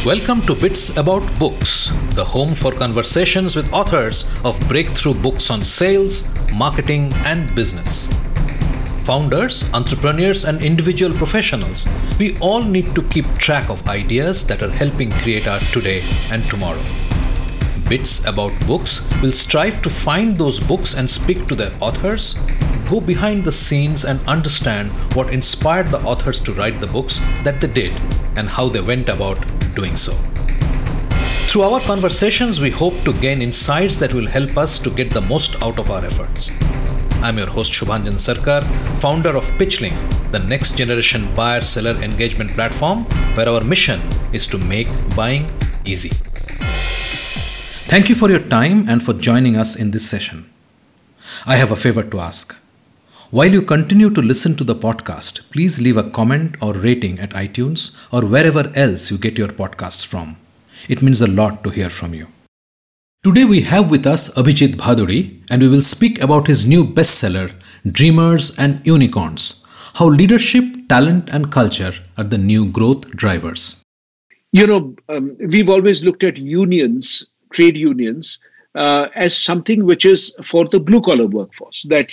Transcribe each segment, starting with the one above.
Welcome to Bits About Books, the home for conversations with authors of breakthrough books on sales, marketing, and business. Founders, entrepreneurs, and individual professionals, we all need to keep track of ideas that are helping create our today and tomorrow. Bits About Books will strive to find those books and speak to their authors, go behind the scenes and understand what inspired the authors to write the books that they did and how they went about doing so. Through our conversations, we hope to gain insights that will help us to get the most out of our efforts. I'm your host Shubhanjan Sarkar, founder of PitchLink, the next generation buyer-seller engagement platform where our mission is to make buying easy. Thank you for your time and for joining us in this session. I have a favor to ask. While you continue to listen to the podcast, please leave a comment or rating at iTunes or wherever else you get your podcasts from. It means a lot to hear from you. Today we have with us Abhijit Bhaduri, and we will speak about his new bestseller, Dreamers and Unicorns: How Leadership, Talent and Culture are the New Growth Drivers. We've always looked at unions, trade unions, as something which is for the blue collar workforce. That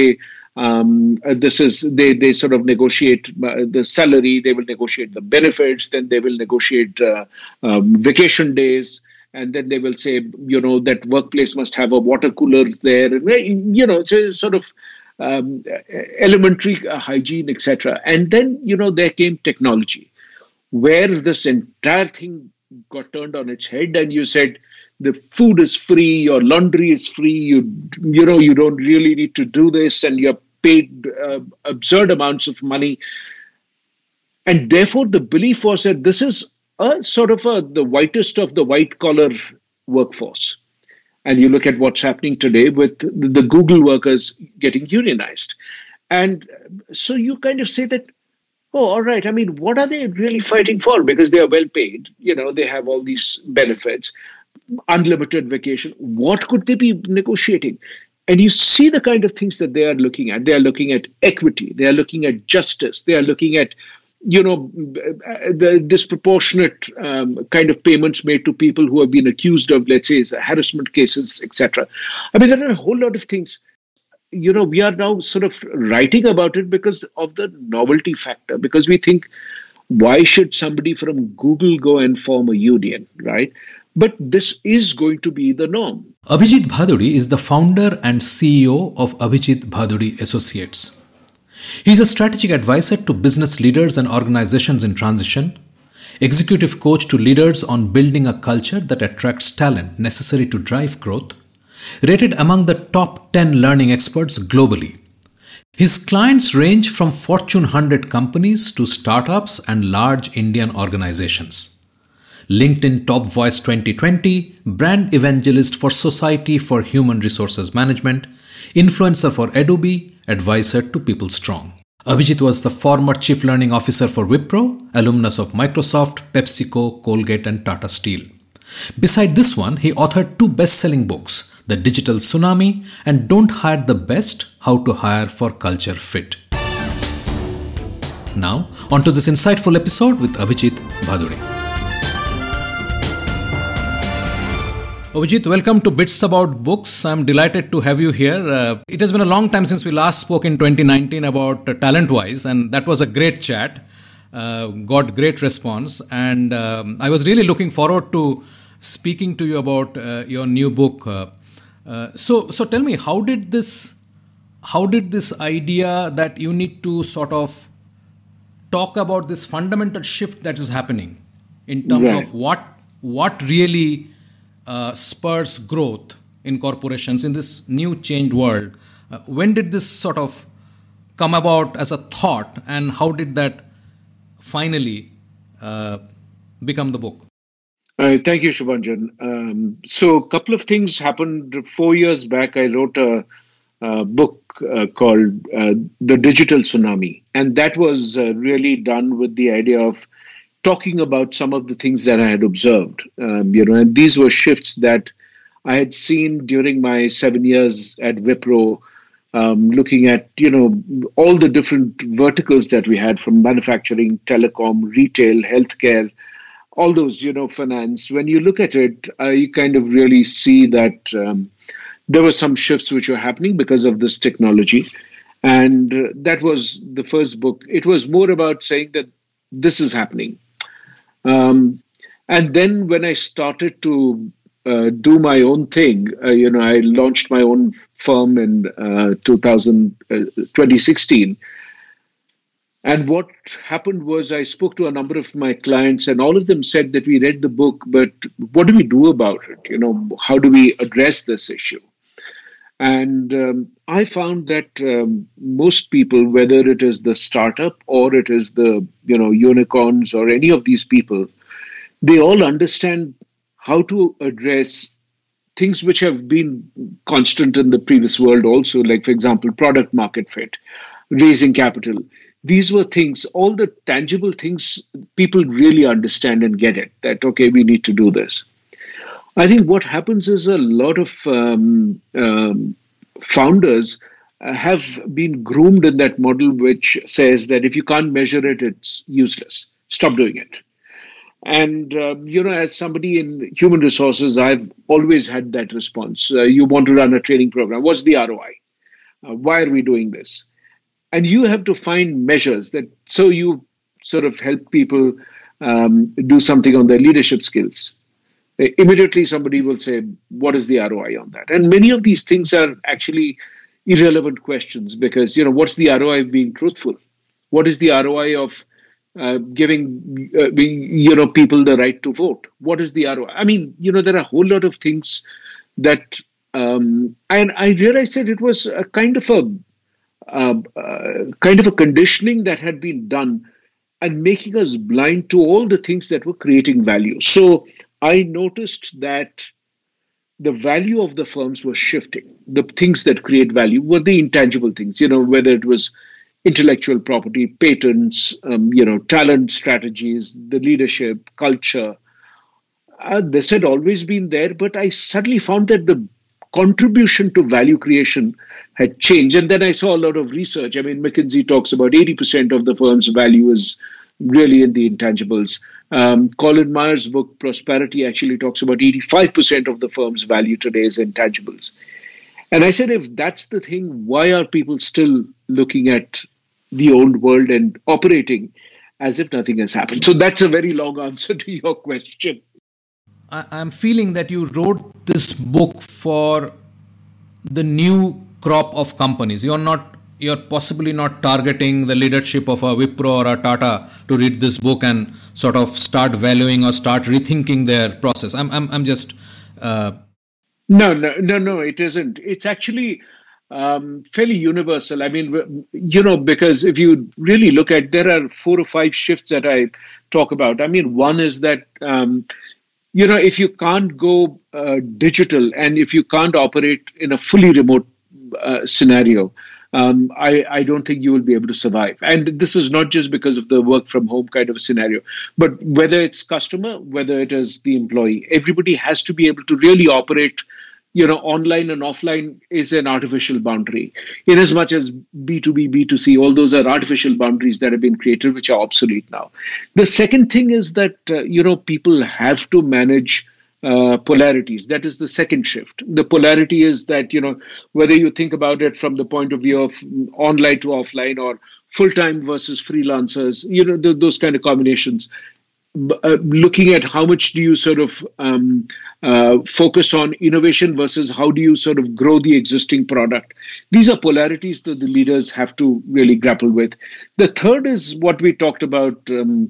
they sort of negotiate the salary, they will negotiate the benefits, then they will negotiate vacation days, and then they will say that workplace must have a water cooler there, and it's a sort of elementary hygiene, etc. And then there came technology, where this entire thing got turned on its head, and you said the food is free, your laundry is free, you don't really need to do this, and you're paid absurd amounts of money. And therefore the belief was that this is a sort of the whitest of the white collar workforce. And you look at what's happening today with the Google workers getting unionized. And so you kind of say that, oh, all right, I mean, what are they really fighting for? Because they are well paid, they have all these benefits, unlimited vacation. What could they be negotiating? And you see the kind of things that they are looking at. They are looking at equity. They are looking at justice. They are looking at, the disproportionate kind of payments made to people who have been accused of, let's say, harassment cases, etc. I mean, there are a whole lot of things. We are now sort of writing about it because of the novelty factor, because we think, why should somebody from Google go and form a union, right? But this is going to be the norm. Abhijit Bhaduri is the founder and CEO of Abhijit Bhaduri Associates. He is a strategic advisor to business leaders and organizations in transition, executive coach to leaders on building a culture that attracts talent necessary to drive growth, rated among the top 10 learning experts globally. His clients range from Fortune 100 companies to startups and large Indian organizations. LinkedIn Top Voice 2020, brand evangelist for Society for Human Resources Management, influencer for Adobe, advisor to PeopleStrong. Abhijit was the former Chief Learning Officer for Wipro, alumnus of Microsoft, PepsiCo, Colgate and Tata Steel. Beside this one, he authored 2 best-selling books, The Digital Tsunami and Don't Hire the Best, How to Hire for Culture Fit. Now, on to this insightful episode with Abhijit Bhaduri. Abhijit, welcome to Bits About Books. I'm delighted to have you here. It has been a long time since we last spoke in 2019 about TalentWise, and that was a great chat. Got great response, and I was really looking forward to speaking to you about your new book. So tell me, how did this idea that you need to sort of talk about this fundamental shift that is happening in terms of what really spurs growth in corporations in this new changed world. When did this sort of come about as a thought, and how did that finally become the book? Thank you, Shubhanjan. So a couple of things happened. 4 years back, I wrote a book called The Digital Tsunami. And that was really done with the idea of talking about some of the things that I had observed, and these were shifts that I had seen during my 7 years at Wipro, looking at, all the different verticals that we had, from manufacturing, telecom, retail, healthcare, all those, finance, when you look at it, you kind of really see that there were some shifts which were happening because of this technology. And that was the first book. It was more about saying that this is happening. And then when I started to do my own thing, I launched my own firm in 2016. And what happened was I spoke to a number of my clients, and all of them said that we read the book, but what do we do about it? How do we address this issue? And I found that most people, whether it is the startup or it is the unicorns or any of these people, they all understand how to address things which have been constant in the previous world also, like, for example, product market fit, raising capital. These were things, all the tangible things, people really understand and get it, that, okay, we need to do this. I think what happens is a lot of founders have been groomed in that model, which says that if you can't measure it, it's useless. Stop doing it. And, as somebody in human resources, I've always had that response. You want to run a training program. What's the ROI? Why are we doing this? And you have to find measures that, so you sort of help people do something on their leadership skills. Immediately somebody will say, what is the ROI on that? And many of these things are actually irrelevant questions because, what's the ROI of being truthful? What is the ROI of giving, people the right to vote? What is the ROI? I mean, there are a whole lot of things that, and I realized that it was a kind of a conditioning that had been done and making us blind to all the things that were creating value. So I noticed that the value of the firms was shifting. The things that create value were the intangible things, whether it was intellectual property, patents, talent strategies, the leadership, culture. This had always been there, but I suddenly found that the contribution to value creation had changed. And then I saw a lot of research. I mean, McKinsey talks about 80% of the firm's value is really in the intangibles. Colin Myers' book, Prosperity, actually talks about 85% of the firm's value today is intangibles. And I said, if that's the thing, why are people still looking at the old world and operating as if nothing has happened? So that's a very long answer to your question. I'm feeling that you wrote this book for the new crop of companies. You're possibly not targeting the leadership of a Wipro or a Tata to read this book and sort of start valuing or start rethinking their process. I'm just. No, it isn't. It's actually fairly universal. I mean, because if you really look at, there are 4 or 5 shifts that I talk about. I mean, one is that, if you can't go digital and if you can't operate in a fully remote scenario, I don't think you will be able to survive. And this is not just because of the work from home kind of a scenario, but whether it's customer, whether it is the employee, everybody has to be able to really operate. Online and offline is an artificial boundary. In as much as B2B, B2C, all those are artificial boundaries that have been created, which are obsolete now. The second thing is that, people have to manage polarities. That is the second shift. The polarity is that, whether you think about it from the point of view of online to offline or full-time versus freelancers, those kind of combinations. Looking at how much do you sort of focus on innovation versus how do you sort of grow the existing product. These are polarities that the leaders have to really grapple with. The third is what we talked about.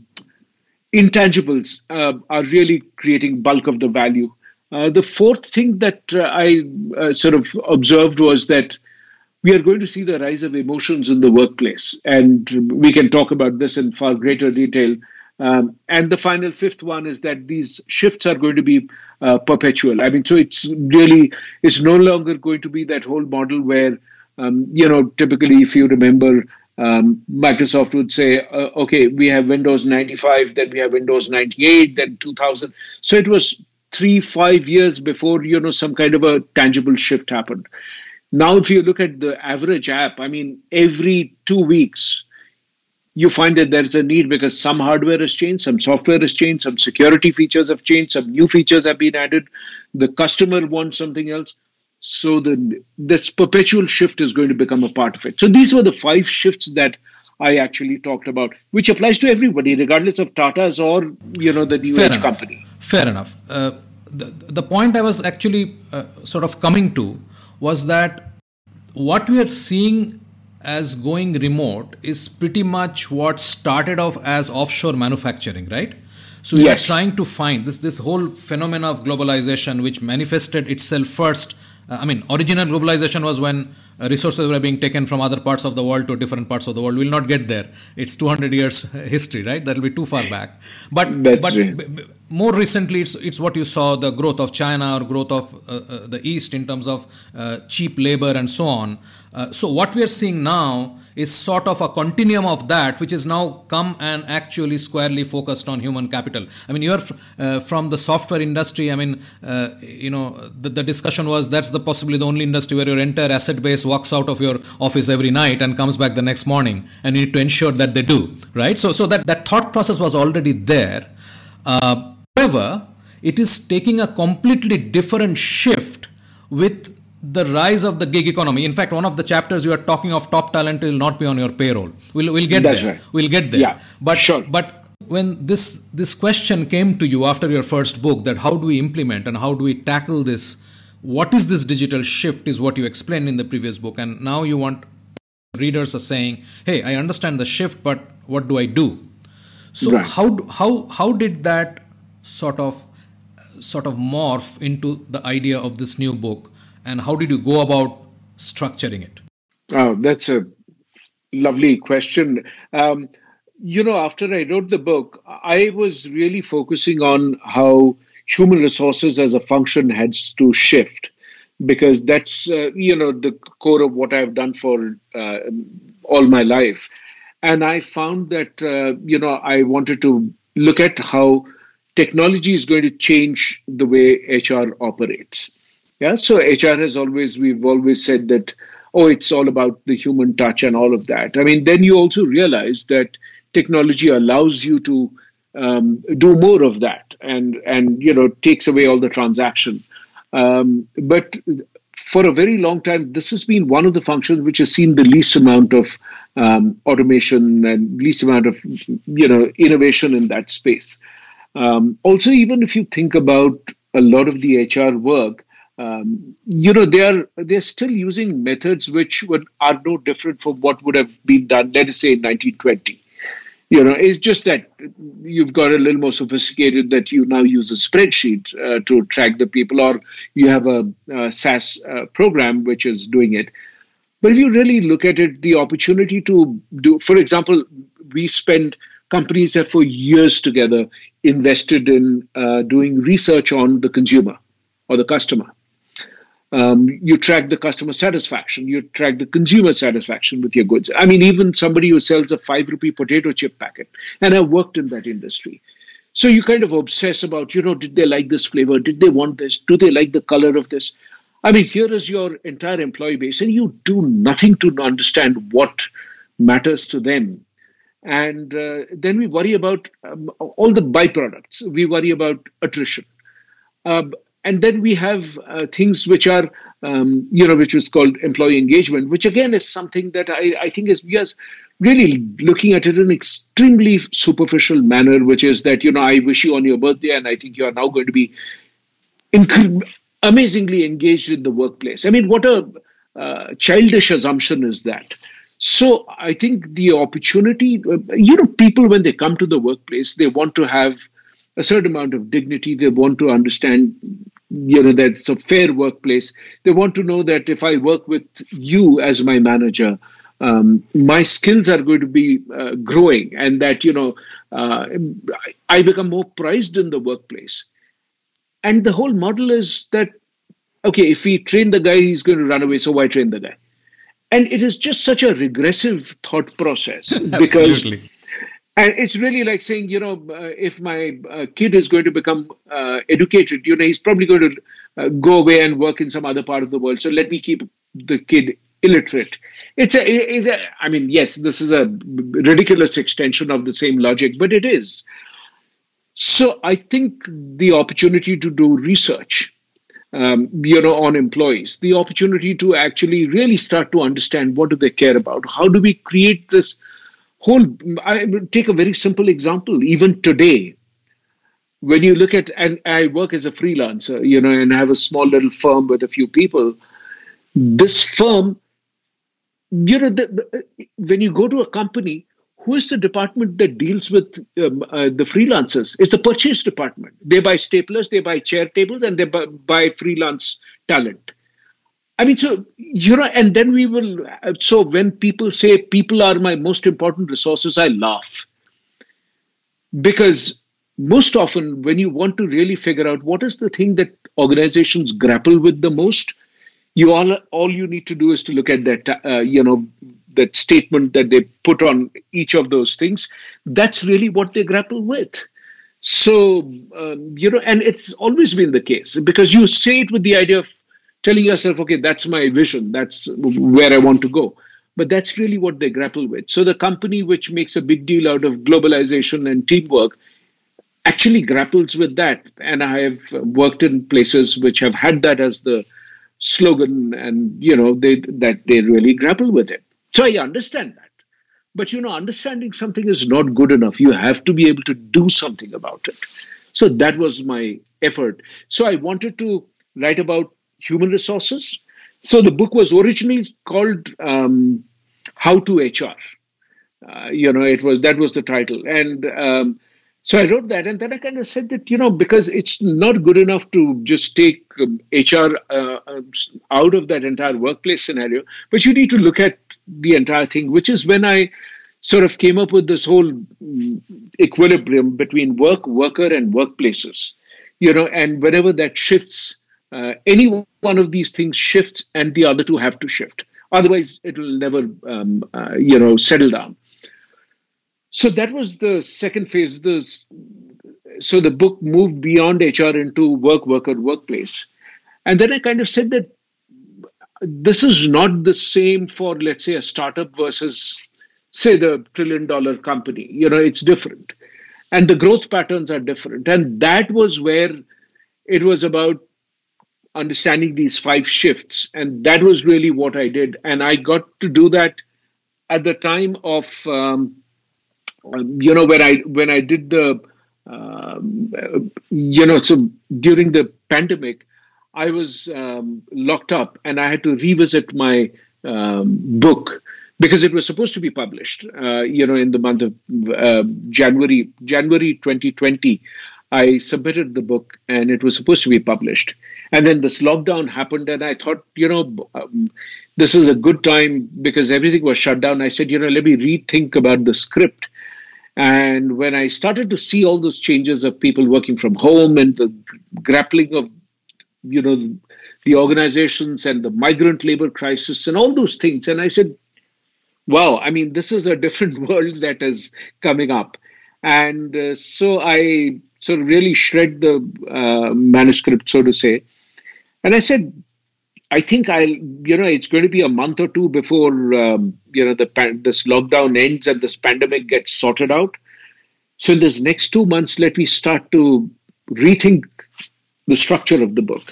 Intangibles are really creating bulk of the value. The fourth thing that I sort of observed was that we are going to see the rise of emotions in the workplace. And we can talk about this in far greater detail. And the final fifth one is that these shifts are going to be perpetual. I mean, so it's no longer going to be that whole model where, typically, if you remember, Microsoft would say, okay, we have Windows 95, then we have Windows 98, then 2000. So it was 3-5 years before, some kind of a tangible shift happened. Now, if you look at the average app, I mean, every 2 weeks, you find that there's a need because some hardware has changed, some software has changed, some security features have changed, some new features have been added. The customer wants something else. So this perpetual shift is going to become a part of it. So these were the 5 shifts that I actually talked about, which applies to everybody, regardless of Tata's or the new age company. Fair enough. The point I was actually sort of coming to was that what we are seeing as going remote is pretty much what started off as offshore manufacturing, right? So we are trying to find this whole phenomena of globalization, which manifested itself first. Original globalization was when resources were being taken from other parts of the world to different parts of the world. We'll not get there. It's 200 years history, right? That'll be too far back. But more recently, it's what you saw, the growth of China or growth of the East in terms of cheap labor and so on. So what we are seeing now is sort of a continuum of that, which is now come and actually squarely focused on human capital. You're from the software industry. The discussion was that's possibly the only industry where your entire asset base walks out of your office every night and comes back the next morning, and you need to ensure that they do, right? So that thought process was already there. However, it is taking a completely different shift with the rise of the gig economy. In fact, one of the chapters you are talking of top talent will not be on your payroll. We'll get That's there. Right. We'll get there. Yeah, But when this question came to you after your first book, that how do we implement and how do we tackle this? What is this digital shift is what you explained in the previous book. And now you want readers are saying, hey, I understand the shift, but what do I do? So how did that sort of morph into the idea of this new book? And how did you go about structuring it? Oh, that's a lovely question. After I wrote the book, I was really focusing on how human resources as a function has to shift, because that's, the core of what I've done for all my life. And I found that, I wanted to look at how technology is going to change the way HR operates. Yeah, so HR we've always said that, it's all about the human touch and all of that. Then you also realize that technology allows you to do more of that and takes away all the transaction. But for a very long time, this has been one of the functions which has seen the least amount of automation and least amount of, innovation in that space. Also, even if you think about a lot of the HR work, they're still using methods which are no different from what would have been done, let us say, in 1920. It's just that you've got a little more sophisticated, that you now use a spreadsheet to track the people, or you have a SaaS program which is doing it. But if you really look at it, the opportunity to do, for example, companies have for years together invested in doing research on the consumer or the customer. You track the customer satisfaction. You track the consumer satisfaction with your goods. Even somebody who sells a 5 rupee potato chip packet, and I've worked in that industry. So you kind of obsess about, did they like this flavor? Did they want this? Do they like the color of this? Here is your entire employee base, and you do nothing to understand what matters to them. And then we worry about all the byproducts. We worry about attrition. And then we have things which are, which is called employee engagement, which again is something that I think we are really looking at it in an extremely superficial manner, which is that, I wish you on your birthday, and I think you are now going to be amazingly engaged in the workplace. What a childish assumption is that? So I think the opportunity, people, when they come to the workplace, they want to have a certain amount of dignity. They want to understand, that it's a fair workplace. They want to know that if I work with you as my manager, my skills are going to be growing, and that, I become more prized in the workplace. And the whole model is that, okay, if we train the guy, he's going to run away. So why train the guy? And it is just such a regressive thought process because, and it's really like saying, if my kid is going to become educated, he's probably going to go away and work in some other part of the world. So let me keep the kid illiterate. I mean, yes, this is a ridiculous extension of the same logic, but it is. So I think the opportunity to do research, on employees, the opportunity to actually really start to understand what do they care about, how do we create this whole. I will take a very simple example. Even today, when you look at, and I work as a freelancer, and I have a small little firm with a few people. This firm, when you go to a company, who is the department that deals with the freelancers? It's the purchase department. They buy staplers, they buy chair tables, and they buy freelance talent. I mean, so, and then so when people say people are my most important resources, I laugh. Because most often when you want to really figure out what is the thing that organizations grapple with the most, all you need to do is to look at that, that statement that they put on each of those things. That's really what they grapple with. So, and it's always been the case, because you say it with the idea of telling yourself, okay, that's my vision, that's where I want to go. But that's really what they grapple with. So the company which makes a big deal out of globalization and teamwork actually grapples with that. And I have worked in places which have had that as the slogan, and they really grapple with it. So I understand that. But understanding something is not good enough. You have to be able to do something about it. So that was my effort. So I wanted to write about human resources. So the book was originally called How to HR. That was the title. And so I wrote that, and then I kind of said that, because it's not good enough to just take HR out of that entire workplace scenario, but you need to look at the entire thing, which is when I sort of came up with this whole equilibrium between work, worker, and workplaces, and whenever that shifts, any one of these things shifts and the other two have to shift. Otherwise, it will never, settle down. So that was the second phase. So the book moved beyond HR into work, worker, workplace. And then I kind of said that this is not the same for, let's say, a startup versus, say, the $1 trillion company. It's different. And the growth patterns are different. And that was where it was about understanding these 5 shifts. And that was really what I did. And I got to do that at the time of... when I did the, so during the pandemic, I was locked up and I had to revisit my book because it was supposed to be published, in the month of January 2020. I submitted the book and it was supposed to be published. And then this lockdown happened and I thought, this is a good time because everything was shut down. I said, let me rethink about the script. And when I started to see all those changes of people working from home and the grappling of, the organizations and the migrant labor crisis and all those things, and I said, wow, I mean, this is a different world that is coming up. And so I sort of really shred the manuscript, so to say. And I said, I think it's going to be a month or two before, this lockdown ends and this pandemic gets sorted out. So in this next 2 months, let me start to rethink the structure of the book.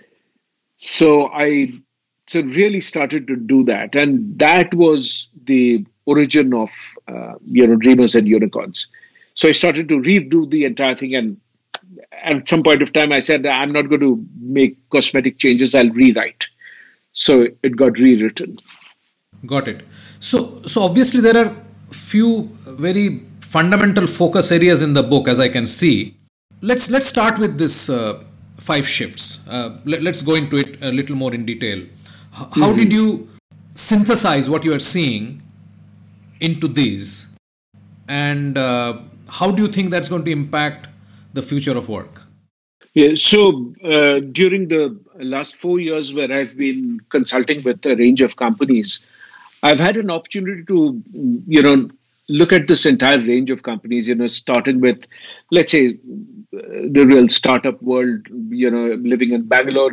So I really started to do that. And that was the origin of, Dreamers and Unicorns. So I started to redo the entire thing. And at some point of time, I said, I'm not going to make cosmetic changes. I'll rewrite. So it got rewritten. Got it. So obviously there are few very fundamental focus areas in the book, as I can see. Let's start with this 5 shifts. Let's go into it a little more in detail. How did you synthesize what you are seeing into these? And how do you think that's going to impact the future of work? Yeah, so during the last 4 years where I've been consulting with a range of companies, I've had an opportunity to, look at this entire range of companies, starting with, let's say, the real startup world, living in Bangalore,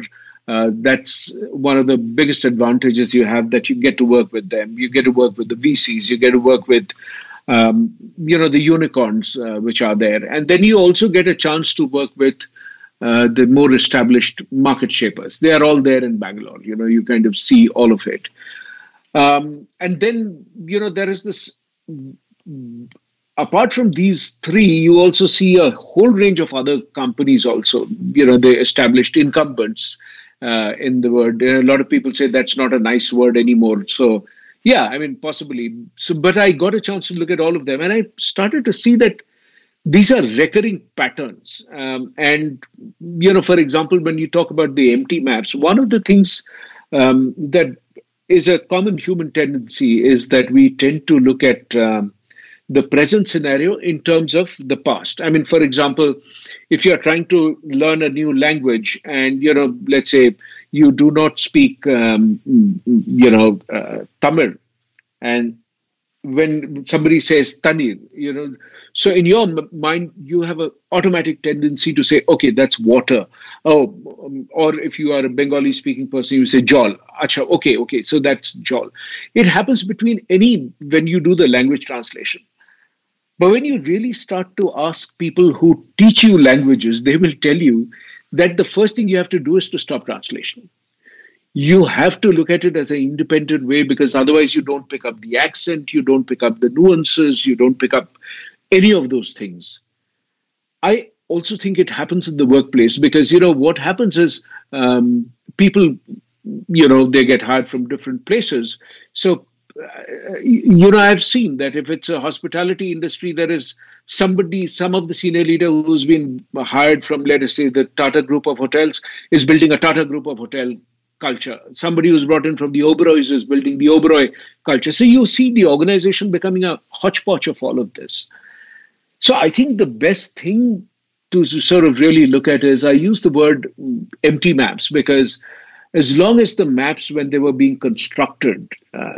That's one of the biggest advantages you have, that you get to work with them. You get to work with the VCs. You get to work with, the unicorns which are there. And then you also get a chance to work with the more established market shapers. They are all there in Bangalore. You kind of see all of it. And then, there is this, apart from these three, you also see a whole range of other companies also, the established incumbents in the world. A lot of people say that's not a nice word anymore. So, yeah, I mean, possibly. So, but I got a chance to look at all of them, and I started to see that these are recurring patterns. And, for example, when you talk about the empty maps, one of the things that is a common human tendency is that we tend to look at the present scenario in terms of the past. I mean, for example, if you're trying to learn a new language and, let's say you do not speak, Tamil, and when somebody says Tanir, so in your mind, you have an automatic tendency to say, okay, that's water. Oh, or if you are a Bengali speaking person, you say jol. Acha, okay, so that's jol. It happens when you do the language translation. But when you really start to ask people who teach you languages, they will tell you that the first thing you have to do is to stop translation. You have to look at it as an independent way, because otherwise you don't pick up the accent, you don't pick up the nuances, you don't pick up any of those things. I also think it happens in the workplace because, what happens is people, they get hired from different places. So, I've seen that if it's a hospitality industry, there is some of the senior leader who's been hired from, let us say, the Tata Group of Hotels is building a Tata Group of Hotel culture. Somebody who's brought in from the Oberois is building the Oberoi culture. So you see the organization becoming a hodgepodge of all of this. So I think the best thing to sort of really look at is, I use the word empty maps, because as long as the maps, when they were being constructed, for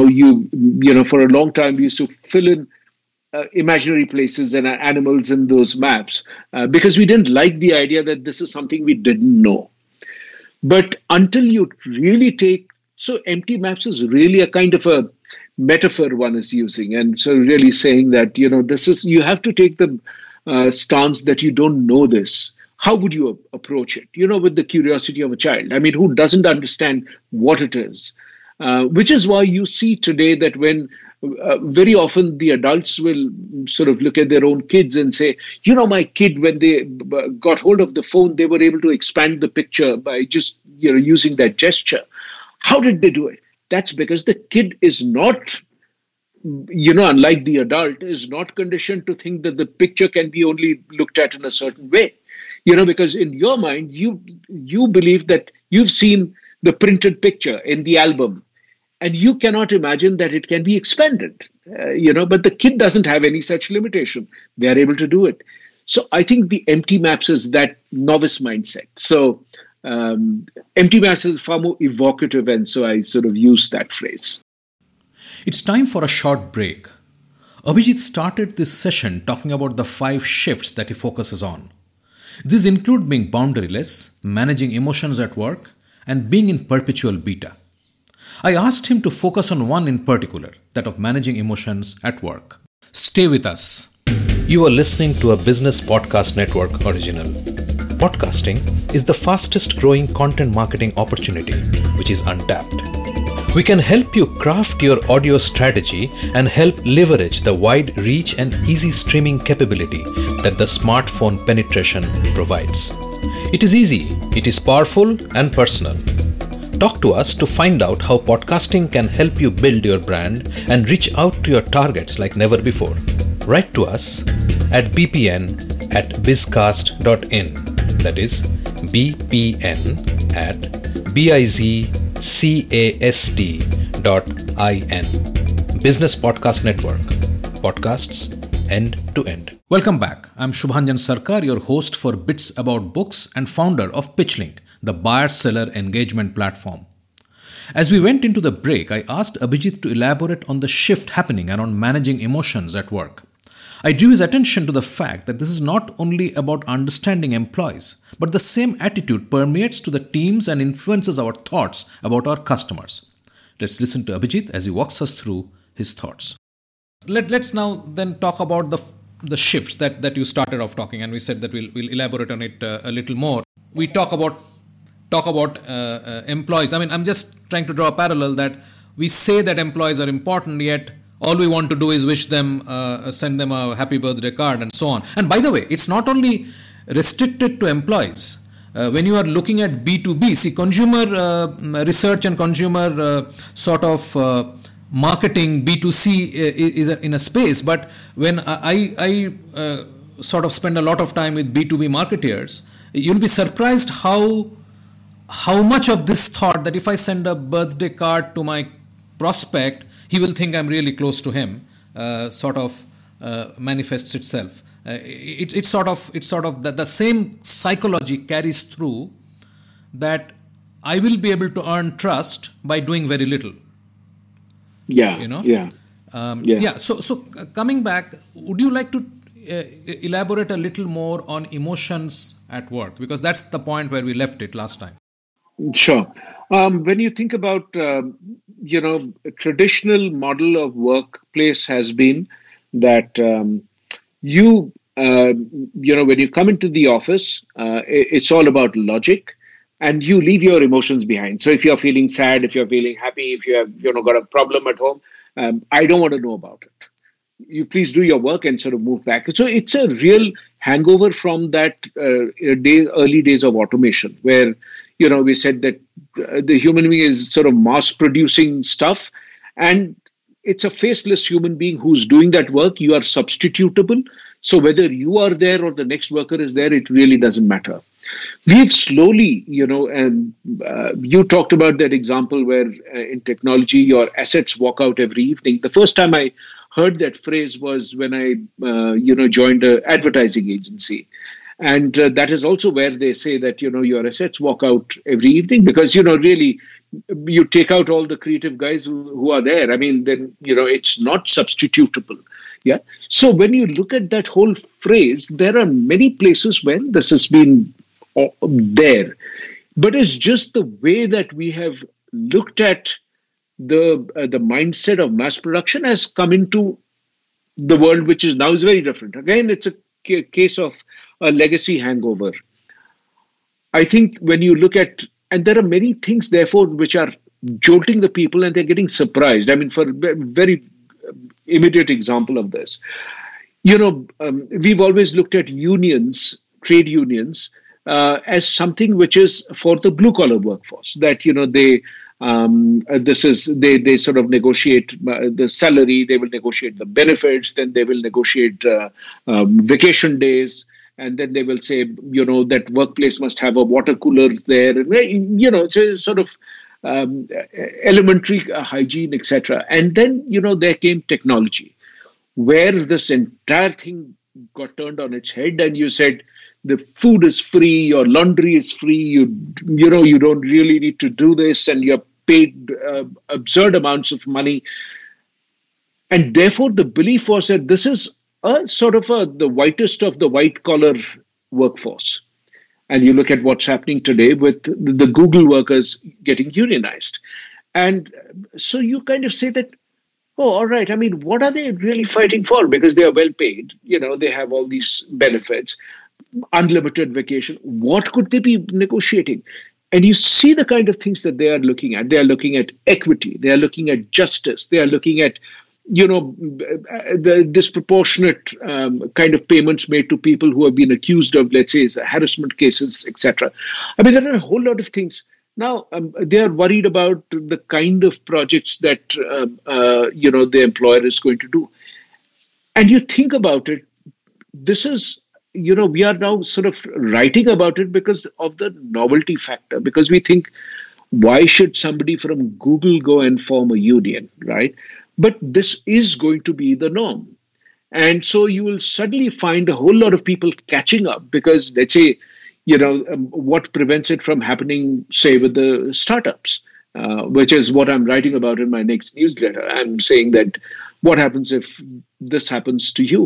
a long time we used to fill in imaginary places and animals in those maps because we didn't like the idea that this is something we didn't know. But until you really so empty maps is really a kind of a metaphor one is using. And so really saying that, you have to take the stance that you don't know this. How would you approach it? With the curiosity of a child. I mean, who doesn't understand what it is? Which is why you see today that when very often the adults will sort of look at their own kids and say, my kid, when they got hold of the phone, they were able to expand the picture by just, using that gesture. How did they do it? That's because the kid is not, unlike the adult, is not conditioned to think that the picture can be only looked at in a certain way. Because in your mind, you believe that you've seen the printed picture in the album, and you cannot imagine that it can be expanded, but the kid doesn't have any such limitation. They are able to do it. So I think the empty maps is that novice mindset. So empty maps is far more evocative, and so I sort of use that phrase. It's time for a short break. Abhijit started this session talking about the 5 shifts that he focuses on. These include being boundaryless, managing emotions at work, and being in perpetual beta. I asked him to focus on one in particular, that of managing emotions at work. Stay with us. You are listening to a Business Podcast Network original. Podcasting is the fastest growing content marketing opportunity, which is untapped. We can help you craft your audio strategy and help leverage the wide reach and easy streaming capability that the smartphone penetration provides. It is easy, it is powerful and personal. Talk to us to find out how podcasting can help you build your brand and reach out to your targets like never before. Write to us at bpn@bizcast.in. That is bpn@bizcast.in. Business Podcast Network. Podcasts end to end. Welcome back. I'm Shubhanjan Sarkar, your host for Bits About Books and founder of PitchLink, the buyer-seller engagement platform. As we went into the break, I asked Abhijit to elaborate on the shift happening around managing emotions at work. I drew his attention to the fact that this is not only about understanding employees, but the same attitude permeates to the teams and influences our thoughts about our customers. Let's listen to Abhijit as he walks us through his thoughts. Let's now then talk about the shifts that you started off talking, and we said that we'll elaborate on it a little more. We talk about employees. I mean, I'm just trying to draw a parallel that we say that employees are important, yet all we want to do is wish them, send them a happy birthday card and so on. And by the way, it's not only restricted to employees. When you are looking at B2B, see, consumer research and consumer marketing, B2C is in a space. But when I sort of spend a lot of time with B2B marketers, you'll be surprised how much of this thought that if I send a birthday card to my prospect, he will think I'm really close to him, manifests itself. It's sort of the same psychology carries through, that I will be able to earn trust by doing very little. Yeah. So coming back, would you like to elaborate a little more on emotions at work? Because that's the point where we left it last time. Sure. When you think about, a traditional model of workplace has been that when you come into the office, it's all about logic, and you leave your emotions behind. So if you're feeling sad, if you're feeling happy, if you have got a problem at home, I don't want to know about it. You please do your work and sort of move back. So it's a real hangover from that early days of automation, where we said that the human being is sort of mass producing stuff, and it's a faceless human being who's doing that work. You are substitutable. So whether you are there or the next worker is there, it really doesn't matter. We've slowly, and you talked about that example where in technology, your assets walk out every evening. The first time I heard that phrase was when I, joined an advertising agency. And that is also where they say that, your assets walk out every evening because, really, you take out all the creative guys who are there. I mean, then, it's not substitutable. Yeah. So when you look at that whole phrase, there are many places where this has been there. But it's just the way that we have looked at the mindset of mass production has come into the world, which is now is very different. Again, it's a case of a legacy hangover. I think when you look at, and there are many things, therefore, which are jolting the people and they're getting surprised. I mean, for a very immediate example of this, we've always looked at unions, trade unions, as something which is for the blue collar workforce, that, they sort of negotiate the salary, they will negotiate the benefits, then they will negotiate vacation days, and then they will say, that workplace must have a water cooler there, it's a sort of elementary hygiene, etc. And then, there came technology, where this entire thing got turned on its head, and you said, the food is free, your laundry is free, you don't really need to do this, and you're paid absurd amounts of money. And therefore, the belief was that this is a sort of the whitest of the white collar workforce. And you look at what's happening today with the Google workers getting unionized. And so you kind of say that, oh, all right, I mean, what are they really fighting for? Because they are well paid, they have all these benefits, unlimited vacation. What could they be negotiating? And you see the kind of things that they are looking at. They are looking at equity. They are looking at justice. They are looking at, the disproportionate kind of payments made to people who have been accused of, let's say, harassment cases, etc. I mean, there are a whole lot of things. Now, they are worried about the kind of projects that, the employer is going to do. And you think about it, this is, we are now sort of writing about it because of the novelty factor, because we think, why should somebody from Google go and form a union, right? But this is going to be the norm. And so you will suddenly find a whole lot of people catching up because, let's say, what prevents it from happening, say, with the startups, which is what I'm writing about in my next newsletter. I'm saying that what happens if this happens to you?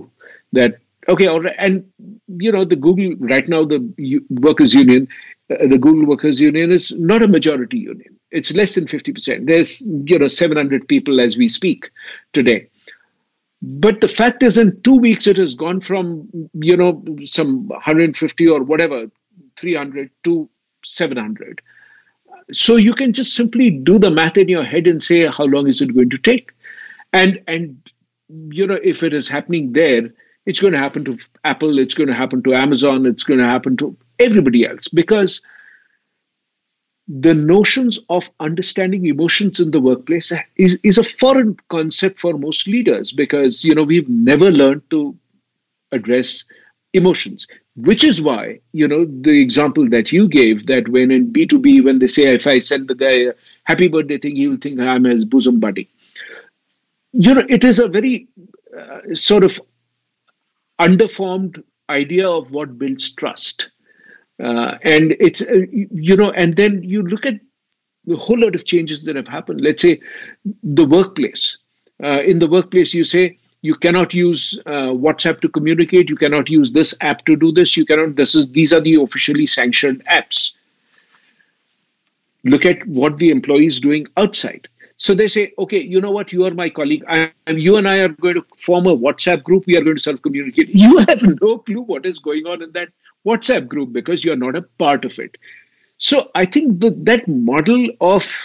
that, okay, all right. And, the Google right now, the workers union, the Google workers union is not a majority union. It's less than 50%. There's, 700 people as we speak today. But the fact is, in 2 weeks, it has gone from, some 150 or whatever, 300 to 700. So you can just simply do the math in your head and say, how long is it going to take? And if it is happening there, it's going to happen to Apple, it's going to happen to Amazon, it's going to happen to everybody else, because the notions of understanding emotions in the workplace is a foreign concept for most leaders, because, we've never learned to address emotions, which is why, the example that you gave, that when in B2B, when they say, if I send the guy a happy birthday thing, he'll think I'm his bosom buddy. It is a very sort of underformed idea of what builds trust. And it's, and then you look at the whole lot of changes that have happened. Let's say the workplace. In the workplace, you say you cannot use WhatsApp to communicate. You cannot use this app to do this. You cannot. These are the officially sanctioned apps. Look at what the employee is doing outside. So they say, okay, you know what? You are my colleague. You and I are going to form a WhatsApp group. We are going to self-communicate. You have no clue what is going on in that WhatsApp group because you are not a part of it. So I think that model of,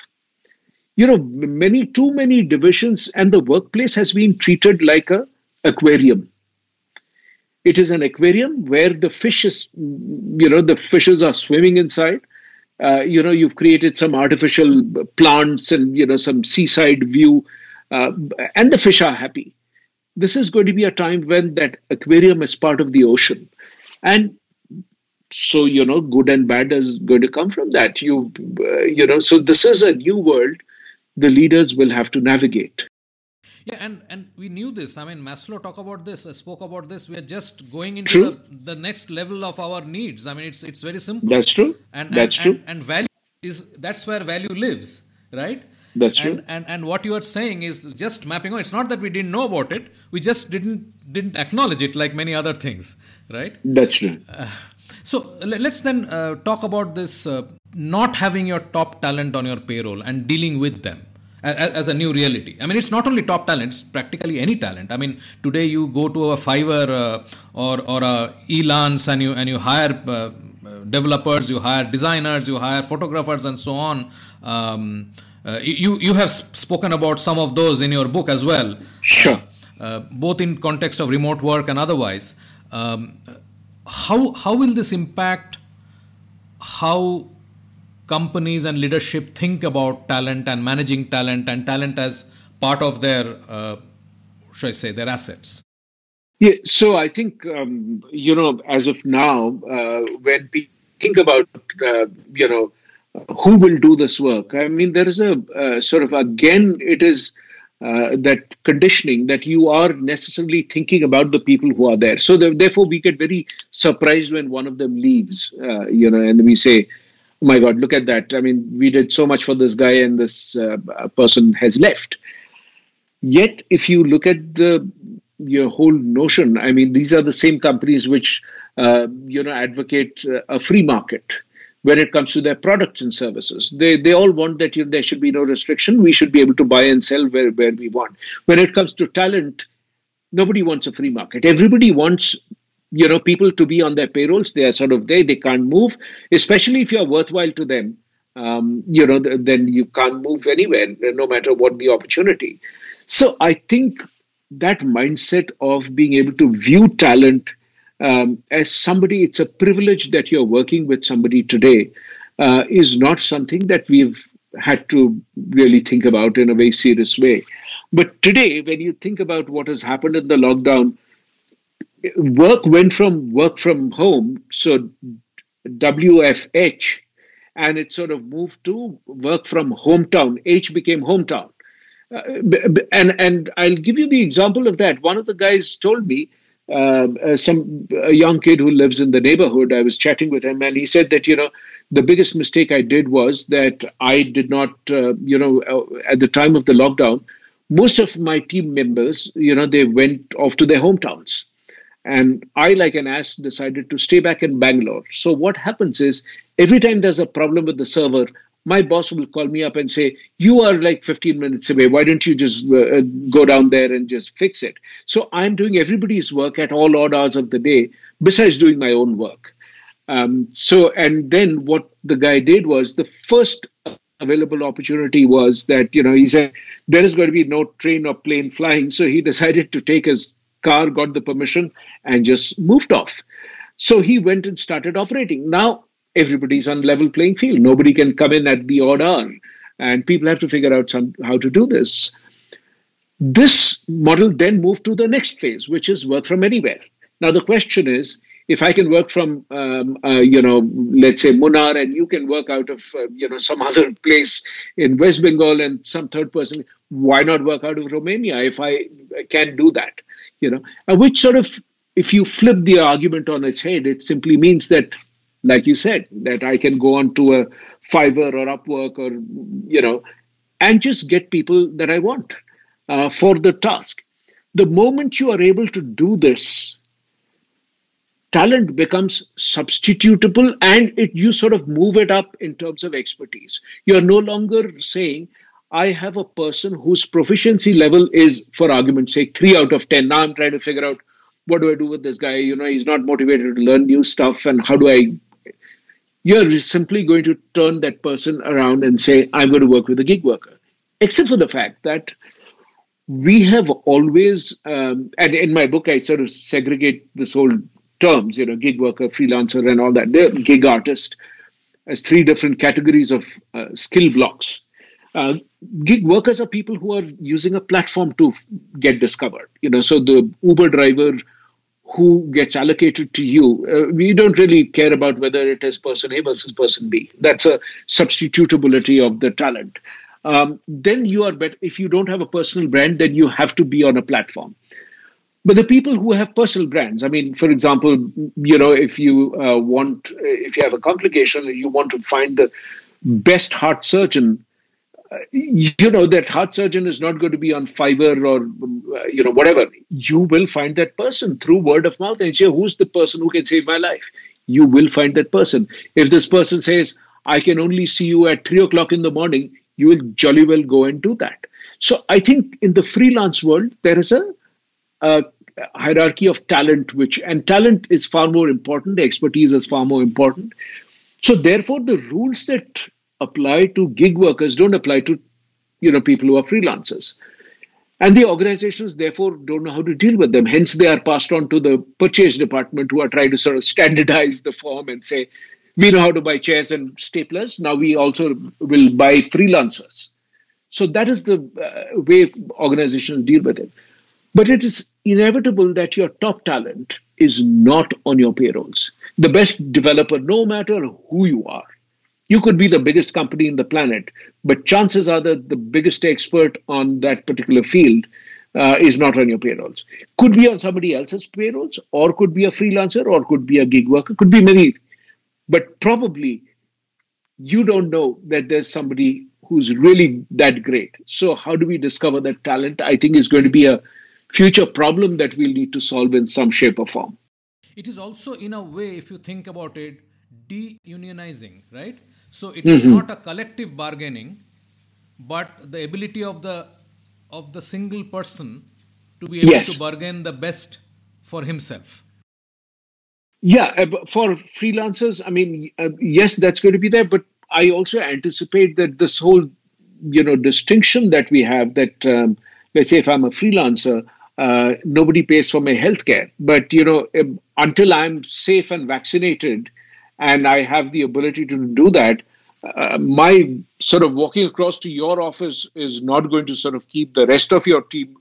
too many divisions, and the workplace has been treated like a aquarium. It is an aquarium where the fishes are swimming inside. You've created some artificial plants and, some seaside view, and the fish are happy. This is going to be a time when that aquarium is part of the ocean. And so, good and bad is going to come from that. So this is a new world the leaders will have to navigate. Yeah, and we knew this. I mean, Maslow spoke about this. We are just going into the next level of our needs. I mean, it's very simple. That's true. That's true. And value that's where value lives, right? That's true. And what you are saying is just mapping on. It's not that we didn't know about it. We just didn't acknowledge it like many other things, right? That's true. So let's then talk about this not having your top talent on your payroll and dealing with them as a new reality. I mean, it's not only top talent, it's practically any talent. I mean, today you go to a Fiverr or a Elance and you hire developers, you hire designers, you hire photographers and so on. You have spoken about some of those in your book as well. Sure. Both in context of remote work and otherwise. How will this impact how companies and leadership think about talent and managing talent and talent as part of their, their assets? Yeah, so I think, as of now, when we think about, who will do this work, I mean, there is a sort of, again, it is that conditioning that you are necessarily thinking about the people who are there. So therefore, we get very surprised when one of them leaves, and we say, oh my God, look at that. I mean, we did so much for this guy and this person has left. Yet, if you look at your whole notion, I mean, these are the same companies which, advocate a free market when it comes to their products and services. They all want that there should be no restriction. We should be able to buy and sell where we want. When it comes to talent, nobody wants a free market. Everybody wants people to be on their payrolls. They are sort of there. They can't move, especially if you're worthwhile to them. Then you can't move anywhere, no matter what the opportunity. So I think that mindset of being able to view talent as somebody, it's a privilege that you're working with somebody today, is not something that we've had to really think about in a very serious way. But today, when you think about what has happened in the lockdown, work went from work from home, so WFH, and it sort of moved to work from hometown. H became hometown. And I'll give you the example of that. One of the guys told me, a young kid who lives in the neighborhood, I was chatting with him, and he said that, the biggest mistake I did was that I did not, at the time of the lockdown, most of my team members, they went off to their hometowns. And I, like an ass, decided to stay back in Bangalore. So what happens is, every time there's a problem with the server, my boss will call me up and say, you are like 15 minutes away. Why don't you just go down there and just fix it? So I'm doing everybody's work at all odd hours of the day, besides doing my own work. And then what the guy did was, the first available opportunity was that, he said, there is going to be no train or plane flying. So he decided to take his car, got the permission, and just moved off. So he went and started operating. Now, everybody's on level playing field. Nobody can come in at the odd hour, and people have to figure out how to do this. This model then moved to the next phase, which is work from anywhere. Now, the question is, if I can work from, let's say Munnar, and you can work out of, some other place in West Bengal, and some third person, why not work out of Romania if I can do that? Which sort of, if you flip the argument on its head, it simply means that, like you said, that I can go on to a Fiverr or Upwork or, and just get people that I want for the task. The moment you are able to do this, talent becomes substitutable, and you sort of move it up in terms of expertise. You're no longer saying, I have a person whose proficiency level is, for argument's sake, 3 out of 10. Now I'm trying to figure out, what do I do with this guy? He's not motivated to learn new stuff. And how do I... You're simply going to turn that person around and say, I'm going to work with a gig worker. Except for the fact that we have always, and in my book, I sort of segregate this whole terms, gig worker, freelancer, and all that. They're gig artist as 3 different categories of skill blocks. Gig workers are people who are using a platform to get discovered. So the Uber driver who gets allocated to you, we don't really care about whether it is person A versus person B. That's a substitutability of the talent. Then you are better. If you don't have a personal brand, then you have to be on a platform. But the people who have personal brands, I mean, for example, if you have a complication and you want to find the best heart surgeon, that heart surgeon is not going to be on Fiverr or, whatever. You will find that person through word of mouth and say, who's the person who can save my life? You will find that person. If this person says, I can only see you at 3:00 in the morning, you will jolly well go and do that. So I think in the freelance world, there is a hierarchy of talent, and talent is far more important. Expertise is far more important. So therefore, the rules that apply to gig workers don't apply to, people who are freelancers. And the organizations, therefore, don't know how to deal with them. Hence, they are passed on to the purchase department, who are trying to sort of standardize the form and say, we know how to buy chairs and staplers. Now we also will buy freelancers. So that is the way organizations deal with it. But it is inevitable that your top talent is not on your payrolls. The best developer, no matter who you are, you could be the biggest company in the planet, but chances are that the biggest expert on that particular field is not on your payrolls. Could be on somebody else's payrolls, or could be a freelancer, or could be a gig worker, could be many. But probably you don't know that there's somebody who's really that great. So how do we discover that talent? I think is going to be a future problem that we'll need to solve in some shape or form. It is also, in a way, if you think about it, de-unionizing, right? So it is not a collective bargaining, but the ability of the single person to be able to bargain the best for himself. Yeah, for freelancers, I mean, yes, that's going to be there. But I also anticipate that this whole, distinction that we have, that let's say if I'm a freelancer, nobody pays for my healthcare. But, until I'm safe and vaccinated and I have the ability to do that, my sort of walking across to your office is not going to sort of keep the rest of your team,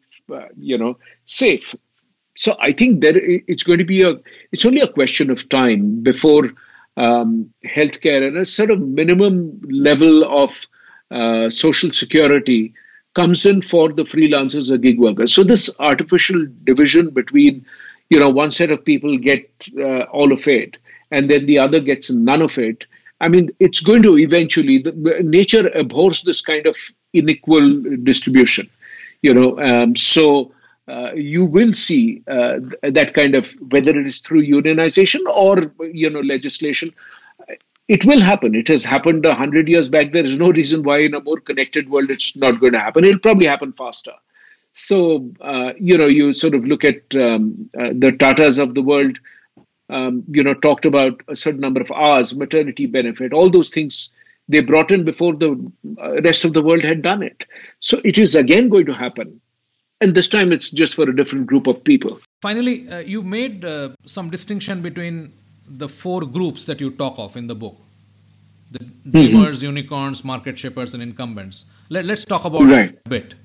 safe. So I think that it's going to be it's only a question of time before healthcare and a sort of minimum level of social security comes in for the freelancers or gig workers. So this artificial division between, one set of people get all of it and then the other gets none of it. I mean, it's going to eventually, nature abhors this kind of unequal distribution, So you will see that kind of, whether it is through unionization or legislation. It will happen. It has happened 100 years back. There is no reason why in a more connected world it's not going to happen. It'll probably happen faster. So, you sort of look at the Tatas of the world, talked about a certain number of hours, maternity benefit, all those things they brought in before the rest of the world had done it. So it is again going to happen. And this time it's just for a different group of people. Finally, you made some distinction between the four groups that you talk of in the book: the dreamers, unicorns, market shapers, and incumbents. Let's talk about it a bit.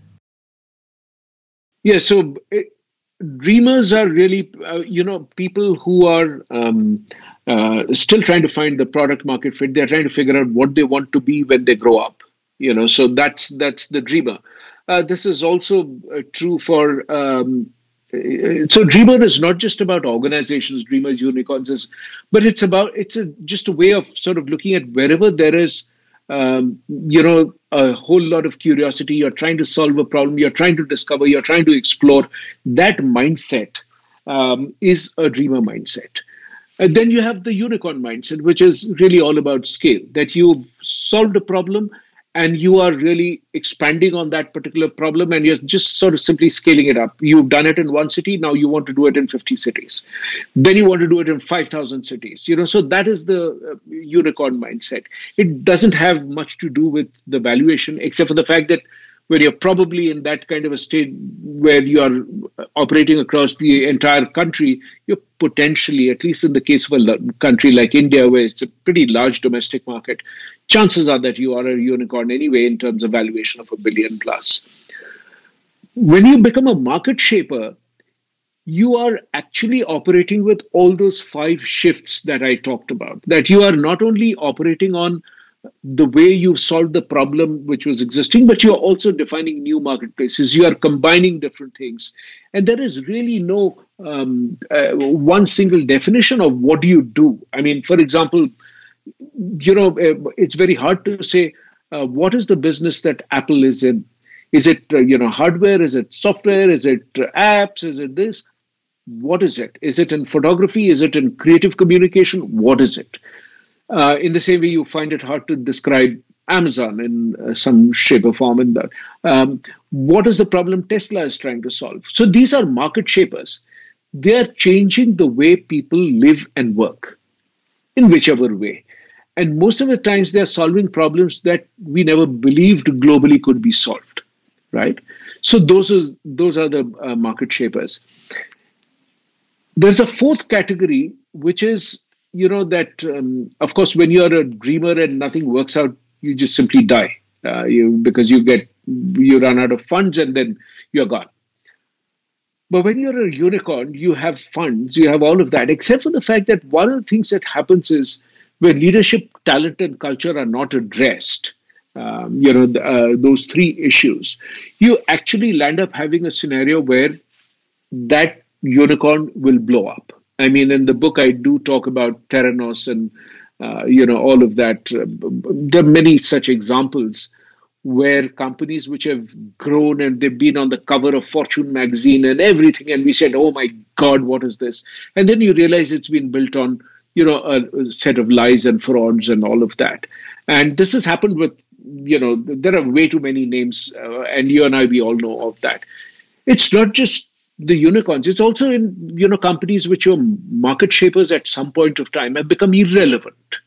Yeah, so dreamers are really, people who are still trying to find the product market fit. They're trying to figure out what they want to be when they grow up. So that's the dreamer. This is also true for. So dreamer is not just about organizations, dreamers, unicorns, but it's just a way of sort of looking at wherever there is, a whole lot of curiosity. You're trying to solve a problem. You're trying to discover. You're trying to explore. That mindset is a dreamer mindset. And then you have the unicorn mindset, which is really all about scale. That you've solved a problem, and you are really expanding on that particular problem, and you're just sort of simply scaling it up. You've done it in one city, now you want to do it in 50 cities. Then you want to do it in 5,000 cities. So that is the unicorn mindset. It doesn't have much to do with the valuation, except for the fact that when you're probably in that kind of a state where you are operating across the entire country, you're potentially, at least in the case of a country like India, where it's a pretty large domestic market, chances are that you are a unicorn anyway in terms of valuation of $1 billion plus. When you become a market shaper, you are actually operating with all those 5 shifts that I talked about, that you are not only operating on the way you solved the problem which was existing, but you're also defining new marketplaces. You are combining different things. And there is really no one single definition of what do you do. I mean, for example, it's very hard to say what is the business that Apple is in. Is it, hardware? Is it software? Is it apps? Is it this? What is it? Is it in photography? Is it in creative communication? What is it? In the same way, you find it hard to describe Amazon in some shape or form. What is the problem Tesla is trying to solve? So these are market shapers. They are changing the way people live and work in whichever way. And most of the times, they are solving problems that we never believed globally could be solved, right? So those are the market shapers. There's a fourth category, which is that, of course, when you're a dreamer and nothing works out, you just simply die because you run out of funds and then you're gone. But when you're a unicorn, you have funds, you have all of that, except for the fact that one of the things that happens is when leadership, talent, and culture are not addressed, those 3 issues, you actually land up having a scenario where that unicorn will blow up. I mean, in the book, I do talk about Theranos and, all of that. There are many such examples where companies which have grown and they've been on the cover of Fortune magazine and everything. And we said, oh, my God, what is this? And then you realize it's been built on, a set of lies and frauds and all of that. And this has happened with, there are way too many names. And you and I, we all know of that. It's not just the unicorns. It's also in, companies which were market shapers at some point of time have become irrelevant.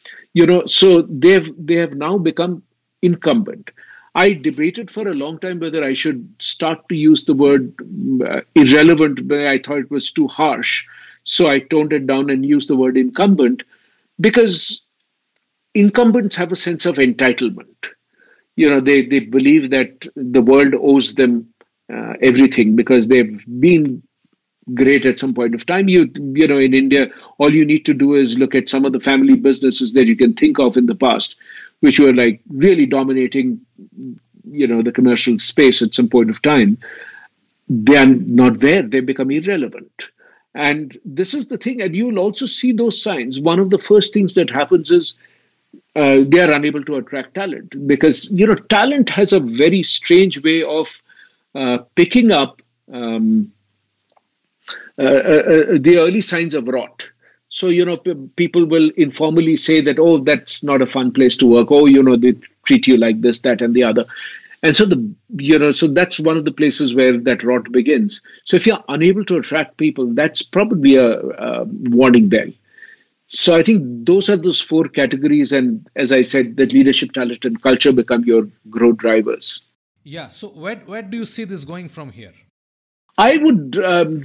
So they have now become incumbent. I debated for a long time whether I should start to use the word irrelevant, but I thought it was too harsh. So I toned it down and used the word incumbent, because incumbents have a sense of entitlement. They believe that the world owes them everything because they've been great at some point of time. In India, all you need to do is look at some of the family businesses that you can think of in the past, which were like really dominating, the commercial space at some point of time. They are not there. They become irrelevant. And this is the thing. And you'll also see those signs. One of the first things that happens is they are unable to attract talent because, talent has a very strange way of picking up the early signs of rot. So, people will informally say that, oh, that's not a fun place to work. Oh, they treat you like this, that, and the other. And so so that's one of the places where that rot begins. So if you're unable to attract people, that's probably a warning bell. So I think those are those 4 categories. And as I said, that leadership, talent, and culture become your growth drivers. Yeah. So where do you see this going from here? I would,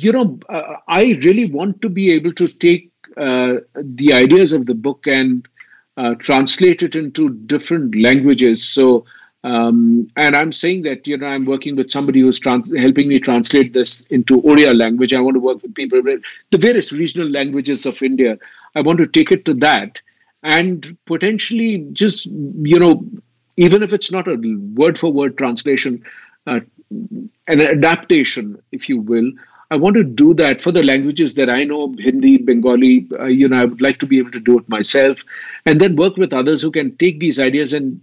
I really want to be able to take the ideas of the book and translate it into different languages. So, and I'm saying that, I'm working with somebody who's helping me translate this into Odia language. I want to work with people with the various regional languages of India. I want to take it to that and potentially just, even if it's not a word for word translation, an adaptation, if you will, I want to do that for the languages that I know, Hindi, Bengali. I would like to be able to do it myself, and then work with others who can take these ideas and,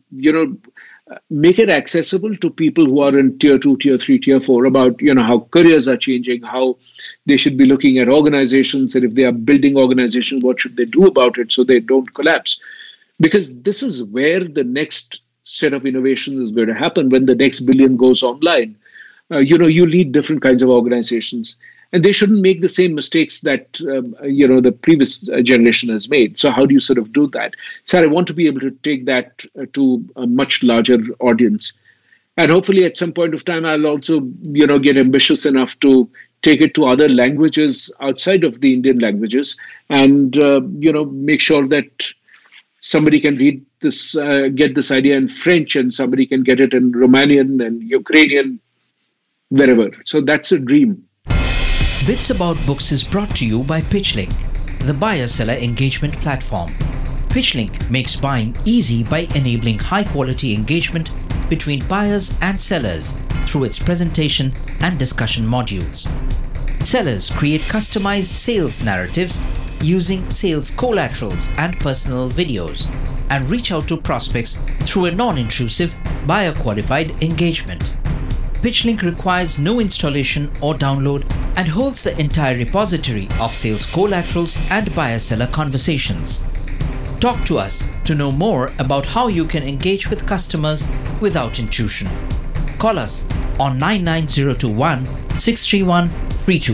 make it accessible to people who are in tier 2, tier 3, tier 4 about, how careers are changing, how they should be looking at organizations, and if they are building organizations, what should they do about it so they don't collapse? Because this is where the next set of innovation is going to happen when the next billion goes online. You lead different kinds of organizations, and they shouldn't make the same mistakes that, the previous generation has made. So how do you sort of do that? So I want to be able to take that to a much larger audience. And hopefully at some point of time, I'll also, get ambitious enough to take it to other languages outside of the Indian languages and, make sure that somebody can read this, get this idea in French, and somebody can get it in Romanian and Ukrainian, wherever. So that's a dream. Bits About Books is brought to you by PitchLink, the buyer-seller engagement platform. PitchLink makes buying easy by enabling high-quality engagement between buyers and sellers through its presentation and discussion modules. Sellers create customized sales narratives using sales collaterals and personal videos and reach out to prospects through a non-intrusive, buyer-qualified engagement. PitchLink requires no installation or download and holds the entire repository of sales collaterals and buyer-seller conversations. Talk to us to know more about how you can engage with customers without intrusion. Call us on 99021 631 32.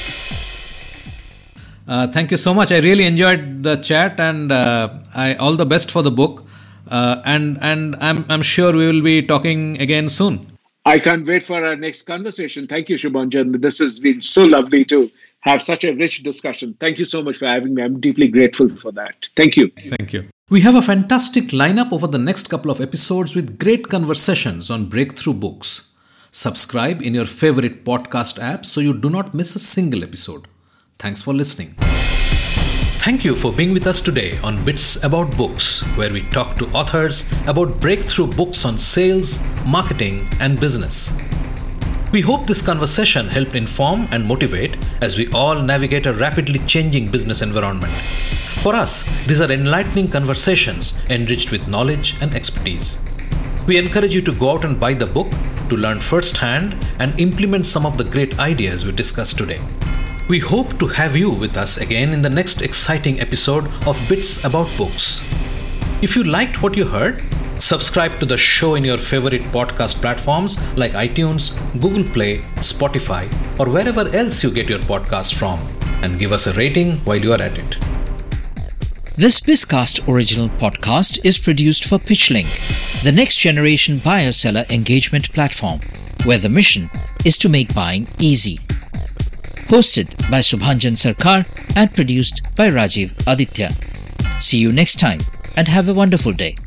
Thank you so much. I really enjoyed the chat, and all the best for the book. And I'm sure we will be talking again soon. I can't wait for our next conversation. Thank you, Shubhanjan. This has been so lovely to have such a rich discussion. Thank you so much for having me. I'm deeply grateful for that. Thank you. Thank you. We have a fantastic lineup over the next couple of episodes with great conversations on breakthrough books. Subscribe in your favorite podcast app so you do not miss a single episode. Thanks for listening. Thank you for being with us today on Bits About Books, where we talk to authors about breakthrough books on sales, marketing, and business. We hope this conversation helped inform and motivate as we all navigate a rapidly changing business environment. For us, these are enlightening conversations enriched with knowledge and expertise. We encourage you to go out and buy the book to learn firsthand and implement some of the great ideas we discussed today. We hope to have you with us again in the next exciting episode of Bits About Books. If you liked what you heard, subscribe to the show in your favorite podcast platforms like iTunes, Google Play, Spotify, or wherever else you get your podcasts from, and give us a rating while you are at it. This Bizcast original podcast is produced for PitchLink, the next generation buyer-seller engagement platform, where the mission is to make buying easy. Hosted by Shubhanjan Sarkar and produced by Rajiv Aditya. See you next time and have a wonderful day.